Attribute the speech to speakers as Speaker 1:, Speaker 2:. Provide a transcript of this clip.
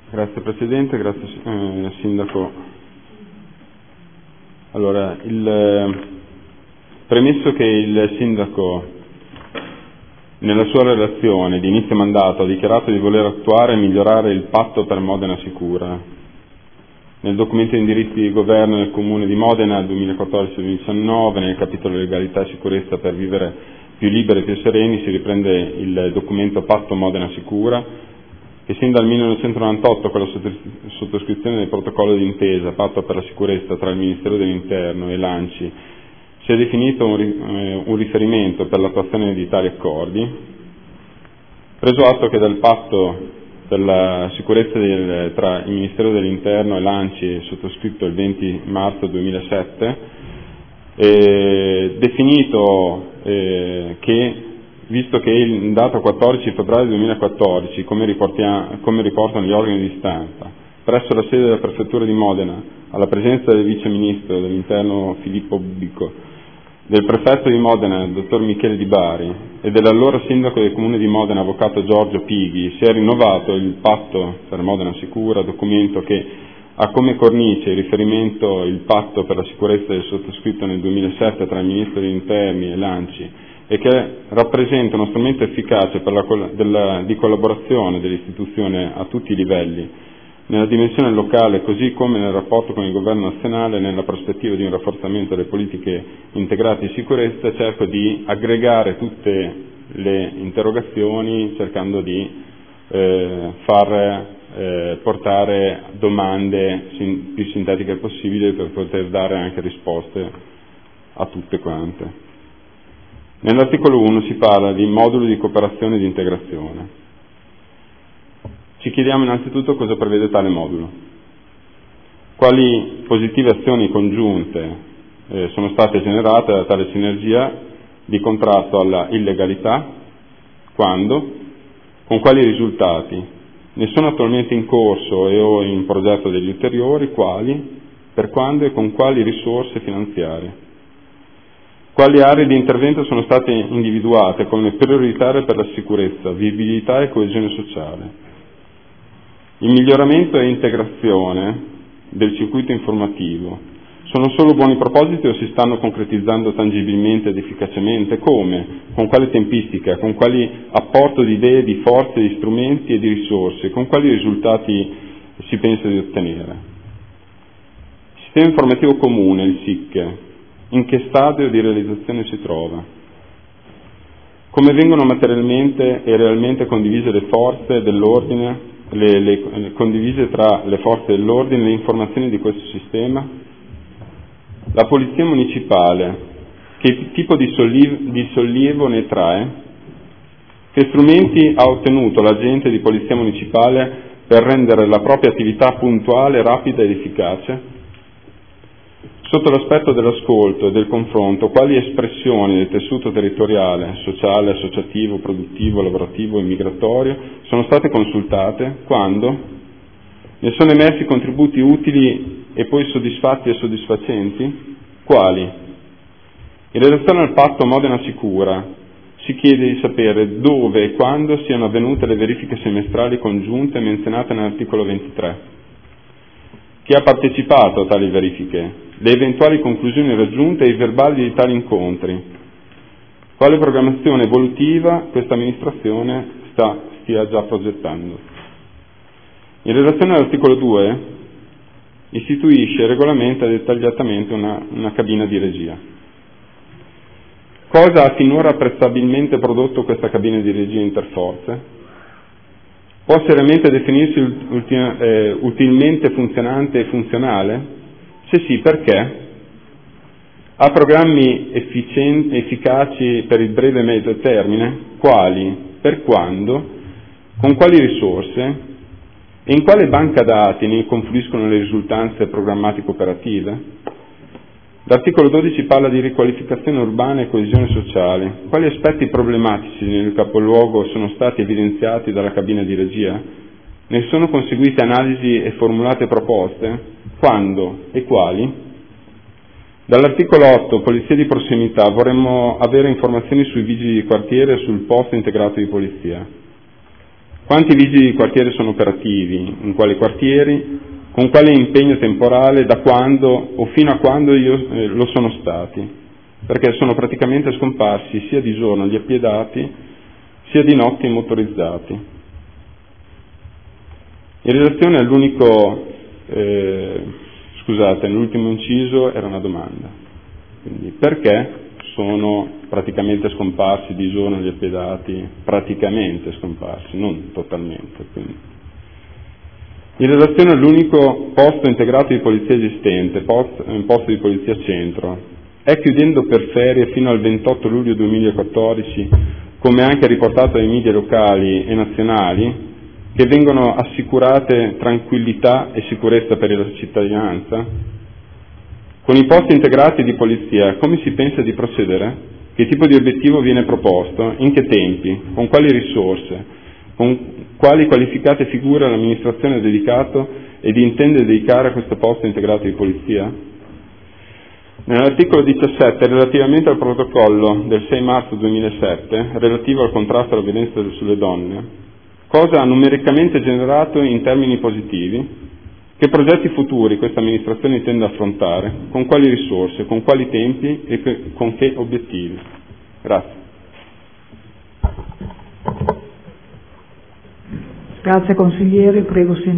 Speaker 1: Grazie Presidente, grazie Sindaco. Allora, premesso che il Sindaco nella sua relazione di inizio mandato ha dichiarato di voler attuare e migliorare il patto per Modena Sicura, nel documento di indirizzi di governo del Comune di Modena 2014-2019, nel capitolo legalità e sicurezza per vivere più liberi e più sereni, si riprende il documento Patto Modena Sicura, che sin dal 1998, con la sottoscrizione del protocollo d'intesa Patto per la sicurezza tra il Ministero dell'Interno e l'ANCI, si è definito un riferimento per l'attuazione di tali accordi. Preso atto che dal patto per la sicurezza tra il Ministero dell'Interno e l'ANCI, sottoscritto il 20 marzo 2007, definito che, visto che in data 14 febbraio 2014, come riportano gli organi di stampa, presso la sede della Prefettura di Modena, alla presenza del Vice Ministro dell'Interno Filippo Bubbico, del Prefetto di Modena, il Dottor Michele Di Bari, e dell'allora Sindaco del Comune di Modena, Avvocato Giorgio Pighi, si è rinnovato il Patto per Modena Sicura, documento che ha come cornice il riferimento il Patto per la sicurezza del sottoscritto nel 2007 tra il Ministro degli Interni e l'ANCI, e che rappresenta uno strumento efficace di collaborazione dell'istituzione a tutti i livelli, nella dimensione locale così come nel rapporto con il Governo nazionale, nella prospettiva di un rafforzamento delle politiche integrate di sicurezza. Cerco di aggregare tutte le interrogazioni cercando di portare domande più sintetiche possibili per poter dare anche risposte a tutte quante. Nell'articolo 1 si parla di modulo di cooperazione e di integrazione. Ci chiediamo innanzitutto cosa prevede tale modulo, quali positive azioni congiunte sono state generate da tale sinergia di contrasto alla illegalità, quando, con quali risultati, ne sono attualmente in corso o in progetto degli ulteriori, quali, per quando e con quali risorse finanziarie. Quali aree di intervento sono state individuate come prioritarie per la sicurezza, vivibilità e coesione sociale. Il miglioramento e integrazione del circuito informativo sono solo buoni propositi o si stanno concretizzando tangibilmente ed efficacemente? Come? Con quale tempistica? Con quali apporto di idee, di forze, di strumenti e di risorse? Con quali risultati si pensa di ottenere? Il sistema informativo comune, il SIC, in che stadio di realizzazione si trova? Come vengono materialmente e realmente condivise le forze dell'ordine, condivise tra le forze dell'ordine le informazioni di questo sistema? La Polizia Municipale, che tipo di sollievo ne trae? Che strumenti ha ottenuto l'agente di Polizia Municipale per rendere la propria attività puntuale, rapida ed efficace? Sotto l'aspetto dell'ascolto e del confronto, quali espressioni del tessuto territoriale, sociale, associativo, produttivo, lavorativo e migratorio sono state consultate? Quando? Ne sono emersi contributi utili e poi soddisfatti e soddisfacenti? Quali? In relazione al patto Modena Sicura si chiede di sapere dove e quando siano avvenute le verifiche semestrali congiunte menzionate nell'articolo 23. Chi ha partecipato a tali verifiche? Le eventuali conclusioni raggiunte e i verbali di tali incontri. Quale programmazione evolutiva questa amministrazione stia già progettando? In relazione all'articolo 2, istituisce e regolamenta dettagliatamente una cabina di regia. Cosa ha finora apprezzabilmente prodotto questa cabina di regia interforze? Può seriamente definirsi utilmente funzionante e funzionale? Se sì, perché? Ha programmi efficaci per il breve e medio termine? Quali? Per quando? Con quali risorse? E in quale banca dati ne confluiscono le risultanze programmatiche operative? L'articolo 12 parla di riqualificazione urbana e coesione sociale. Quali aspetti problematici nel capoluogo sono stati evidenziati dalla cabina di regia? Ne sono conseguite analisi e formulate proposte? Quando e quali? Dall'articolo 8, Polizia di prossimità, vorremmo avere informazioni sui vigili di quartiere e sul posto integrato di polizia. Quanti vigili di quartiere sono operativi, in quali quartieri, con quale impegno temporale, da quando o fino a quando lo sono stati, perché sono praticamente scomparsi sia di giorno gli appiedati sia di notte i motorizzati. In relazione all'ultimo inciso era una domanda, quindi perché sono praticamente scomparsi di giorno gli appiedati, praticamente scomparsi, non totalmente. Quindi. In relazione all'unico posto integrato di polizia esistente, posto di polizia centro, è chiudendo per ferie fino al 28 luglio 2014, come anche riportato dai media locali e nazionali, che vengono assicurate tranquillità e sicurezza per la cittadinanza? Con i posti integrati di polizia come si pensa di procedere? Che tipo di obiettivo viene proposto? In che tempi? Con quali risorse? Con quali qualificate figure l'amministrazione ha dedicato ed intende dedicare a questo posto integrato di polizia? Nell'articolo 17, relativamente al protocollo del 6 marzo 2007, relativo al contrasto alla violenza sulle donne, cosa ha numericamente generato in termini positivi? Che progetti futuri questa amministrazione intende affrontare? Con quali risorse? Con quali tempi? E con che obiettivi? Grazie.
Speaker 2: Grazie consigliere, prego